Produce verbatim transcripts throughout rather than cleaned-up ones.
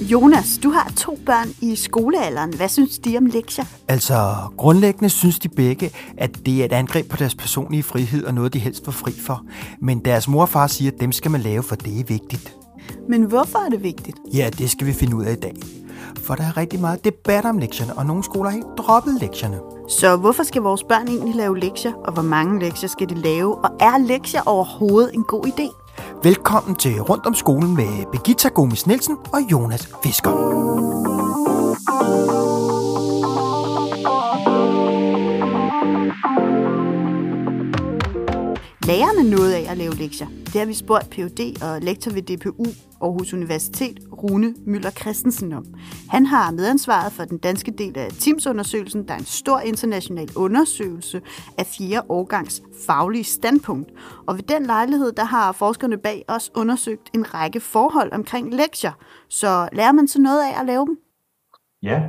Jonas, du har to børn i skolealderen. Hvad synes de om lektier? Altså, grundlæggende synes de begge, at det er et angreb på deres personlige frihed og noget, de helst var fri for. Men deres mor og far siger, at dem skal man lave, for det er vigtigt. Men hvorfor er det vigtigt? Ja, det skal vi finde ud af i dag. For der er rigtig meget debat om lektierne, og nogle skoler har helt droppet lektierne. Så hvorfor skal vores børn egentlig lave lektier, og hvor mange lektier skal de lave? Og er lektier overhovedet en god idé? Velkommen til Rundt om skolen med Birgitta Gomes Nielsen og Jonas Fisker. Lærer man noget af at lave lektier? Det har vi spurgt P H D og lektor ved D P U Aarhus Universitet, Rune Møller Christensen om. Han har medansvaret for den danske del af TIMSS-undersøgelsen, der er en stor international undersøgelse af fjerde årgangs faglige standpunkt. Og ved den lejlighed, der har forskerne bag os undersøgt en række forhold omkring lektier. Så lærer man så noget af at lave dem? Ja,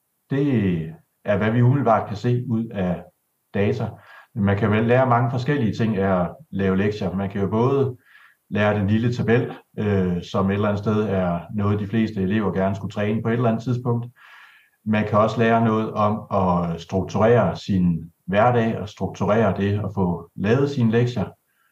det er, hvad vi umiddelbart kan se ud af data. Man kan vel lære mange forskellige ting af at lave lektier. Man kan jo både lære den lille tabel, øh, som et eller andet sted er noget, de fleste elever gerne skulle træne på et eller andet tidspunkt. Man kan også lære noget om at strukturere sin hverdag og strukturere det og få lavet sine lektier.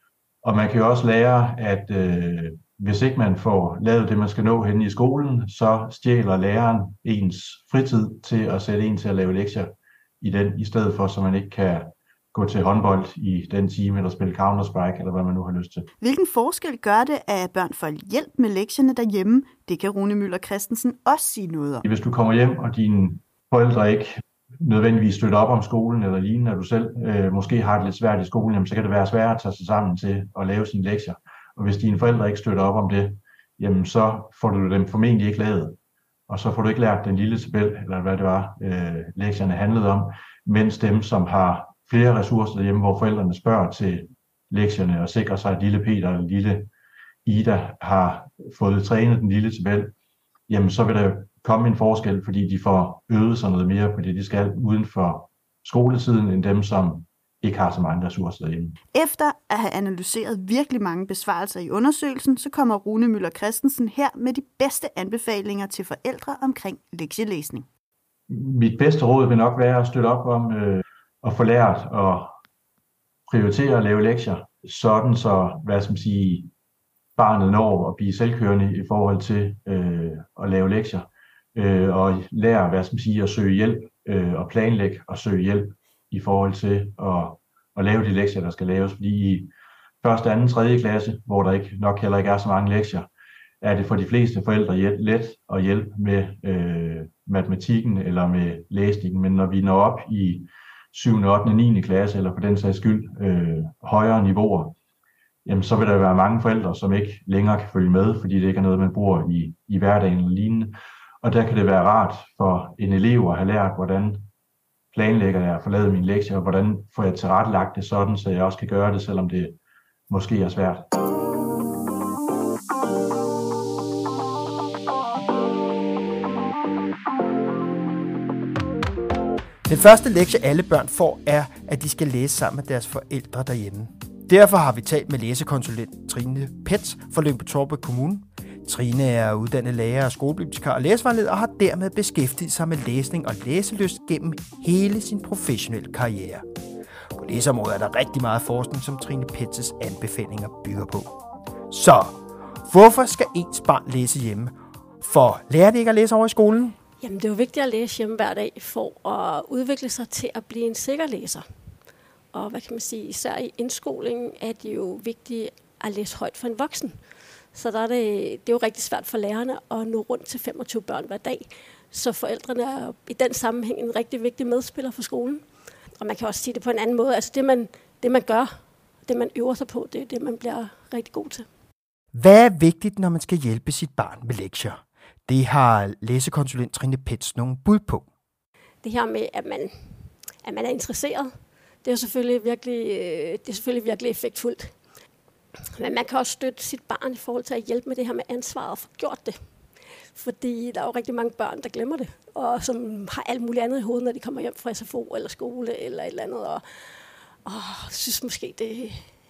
Og man kan jo også lære, at øh, hvis ikke man får lavet det, man skal nå henne i skolen, så stjæler læreren ens fritid til at sætte en til at lave lektier i den, i stedet for, så man ikke kan gå til håndbold i den time, eller spille Counter-Strike, eller hvad man nu har lyst til. Hvilken forskel gør det, at børn får hjælp med lektierne derhjemme? Det kan Rune Møller Christensen også sige noget om. Hvis du kommer hjem, og dine forældre ikke nødvendigvis støtter op om skolen, eller lignende, at du selv øh, måske har det lidt svært i skolen, jamen, så kan det være svært at tage sig sammen til at lave sine lektier. Og hvis dine forældre ikke støtter op om det, jamen, så får du dem formentlig ikke lavet. Og så får du ikke lært den lille tabel, eller hvad det var, øh, lektierne handlede om, mens dem, som har flere ressourcer derhjemme, hvor forældrene spørger til lektierne og sikrer sig, at lille Peter eller lille Ida har fået trænet den lille tabel, jamen så vil der komme en forskel, fordi de får øvet sig noget mere på det, de skal uden for skoletiden, end dem, som ikke har så mange ressourcer derhjemme. Efter at have analyseret virkelig mange besvarelser i undersøgelsen, så kommer Rune Møller Christensen her med de bedste anbefalinger til forældre omkring lektielæsning. Mit bedste råd vil nok være at støtte op om øh, at få lært at prioritere at lave lektier, sådan så, hvad skal man sige, barnet når at blive selvkørende i forhold til øh, at lave lektier, øh, og lære, hvad skal man sige, at søge hjælp øh, og planlægge og søge hjælp i forhold til at, at lave de lektier, der skal laves. Fordi i første, anden, tredje klasse, hvor der ikke nok heller ikke er så mange lektier, er det for de fleste forældre let at hjælpe med øh, matematikken eller med læsningen, men når vi når op i syvende, ottende, niende klasse, eller for den sags skyld øh, højere niveauer, jamen så vil der være mange forældre, som ikke længere kan følge med, fordi det ikke er noget, man bruger i, i hverdagen eller lignende. Og der kan det være rart for en elev at have lært, hvordan planlægger jeg at få lavet mine lektier, og hvordan får jeg tilrettelagt det sådan, så jeg også kan gøre det, selvom det måske er svært. Den første lektie, alle børn får, er, at de skal læse sammen med deres forældre derhjemme. Derfor har vi talt med læsekonsulent Trine Petz fra Lyngby-Taarbæk Kommune. Trine er uddannet lærer og skolebibliotekar og læsevejleder og har dermed beskæftiget sig med læsning og læselyst gennem hele sin professionelle karriere. På læseområdet er der rigtig meget forskning, som Trine Petz's anbefalinger bygger på. Så, hvorfor skal ens barn læse hjemme? For lærer det ikke at læse over i skolen? Jamen, det er jo vigtigt at læse hjemme hver dag for at udvikle sig til at blive en sikker læser. Og hvad kan man sige, især i indskolingen er det jo vigtigt at læse højt for en voksen. Så der er det, det er jo rigtig svært for lærerne at nå rundt til femogtyve børn hver dag. Så forældrene er i den sammenhæng en rigtig vigtig medspiller for skolen. Og man kan også sige det på en anden måde. Altså det man, det man gør, det man øver sig på, det er det, man bliver rigtig god til. Hvad er vigtigt, når man skal hjælpe sit barn med lektier? Det har læsekonsulent Trine Petz nogle bud på. Det her med, at man, at man er interesseret, det er selvfølgelig virkelig, det er selvfølgelig virkelig effektfuldt. Men man kan også støtte sit barn i forhold til at hjælpe med det her med ansvaret og få gjort det. Fordi der er jo rigtig mange børn, der glemmer det, og som har alt muligt andet i hovedet, når de kommer hjem fra S F O eller skole eller et eller andet, og, og synes måske, det,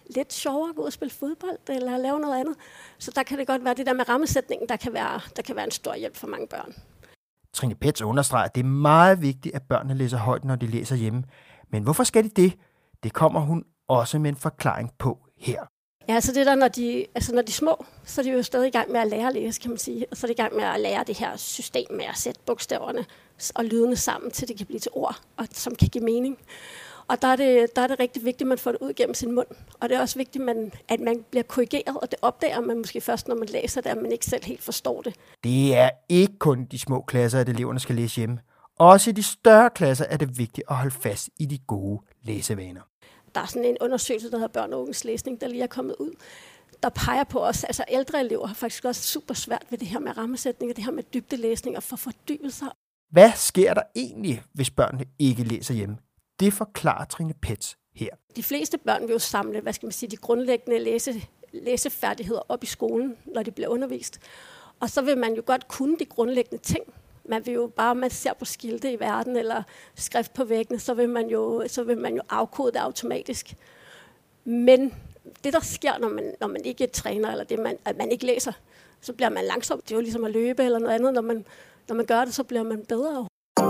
lidt sjovere at gå ud og spille fodbold, eller lave noget andet. Så der kan det godt være det der med rammesætningen, der kan være, der kan være en stor hjælp for mange børn. Trine Petz understreger, at det er meget vigtigt, at børnene læser højt, når de læser hjemme. Men hvorfor skal de det? Det kommer hun også med en forklaring på her. Ja, altså det der, når de, altså når de er små, så er de jo stadig i gang med at lære at læse, kan man sige. Og så er de i gang med at lære det her system med at sætte bogstaverne og lydene sammen, til det kan blive til ord, og som kan give mening. Og der er, det, der er det rigtig vigtigt, at man får det ud gennem sin mund. Og det er også vigtigt, at man, at man bliver korrigeret, og det opdager man måske først, når man læser det, at man ikke selv helt forstår det. Det er ikke kun de små klasser, at eleverne skal læse hjemme. Også i de større klasser er det vigtigt at holde fast i de gode læsevaner. Der er sådan en undersøgelse, der hedder Børn og Unges Læsning, der lige er kommet ud, der peger på os, altså ældre elever har faktisk også super svært ved det her med rammesætning, og det her med dybdelæsning og for fordybelser. Hvad sker der egentlig, hvis børnene ikke læser hjemme? Det forklarer Trine Petz her. De fleste børn vil jo samle, hvad skal man sige, de grundlæggende læse, læsefærdigheder op i skolen, når de bliver undervist. Og så vil man jo godt kunne de grundlæggende ting. Man vil jo bare, man ser på skilte i verden eller skrift på væggene, så vil man jo, så vil man jo afkode det automatisk. Men det, der sker, når man, når man ikke træner, eller det, man, at man ikke læser, så bliver man langsom. Det er jo ligesom at løbe eller noget andet. Når man, når man gør det, så bliver man bedre.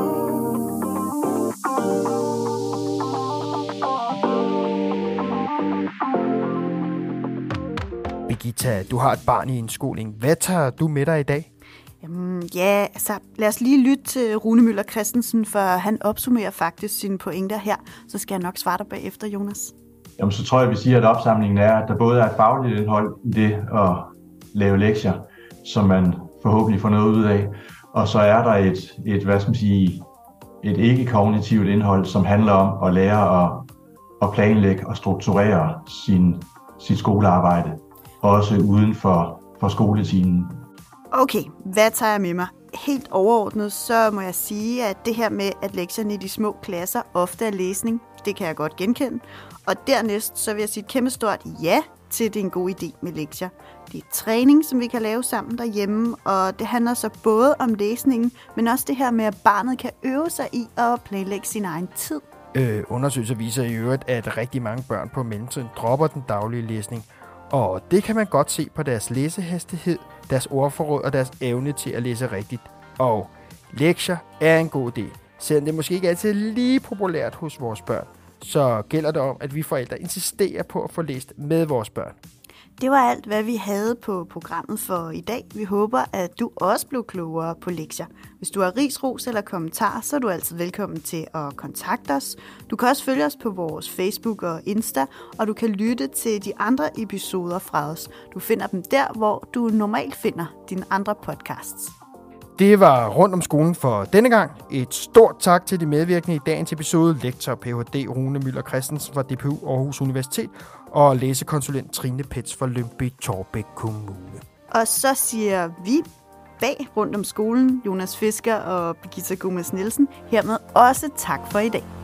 Birgitta, du har et barn i indskoling. Hvad tager du med dig i dag? Jamen, ja, altså lad os lige lytte til Rune Møller Christensen, for han opsummerer faktisk sine pointer her. Så skal jeg nok svare dig bagefter, Jonas. Jamen, så tror jeg, vi siger, at opsamlingen er, at der både er et fagligt indhold i det at lave lektier, som man forhåbentlig får noget ud af, og så er der et, et hvad skal man sige, et ikke-kognitivt indhold, som handler om at lære at, at planlægge og strukturere sin, sit skolearbejde, også uden for, for skoletimen. Okay, hvad tager jeg med mig? Helt overordnet, så må jeg sige, at det her med, at lektierne i de små klasser ofte er læsning, det kan jeg godt genkende. Og dernæst, så vil jeg sige et kæmpe stort ja til, at det er en god idé med lektier. Det er træning, som vi kan lave sammen derhjemme, og det handler så både om læsningen, men også det her med, at barnet kan øve sig i at planlægge sin egen tid. Øh, undersøgelser viser i øvrigt, at rigtig mange børn på mellemtiden dropper den daglige læsning. Og det kan man godt se på deres læsehastighed, deres ordforråd og deres evne til at læse rigtigt. Og lektier er en god idé. Selvom det måske ikke altid er lige populært hos vores børn, så gælder det om, at vi forældre insisterer på at få læst med vores børn. Det var alt, hvad vi havde på programmet for i dag. Vi håber, at du også blev klogere på lektier. Hvis du har ris, ros eller kommentar, så er du altid velkommen til at kontakte os. Du kan også følge os på vores Facebook og Insta, og du kan lytte til de andre episoder fra os. Du finder dem der, hvor du normalt finder dine andre podcasts. Det var rundt om skolen for denne gang. Et stort tak til de medvirkende i dagens episode, lektor P H D Rune Møller Christensen fra D P U Aarhus Universitet og læsekonsulent Trine Petz fra Lyngby-Taarbæk Kommune. Og så siger vi bag rundt om skolen, Jonas Fisker og Birgitta Gomes Nielsen, hermed også tak for i dag.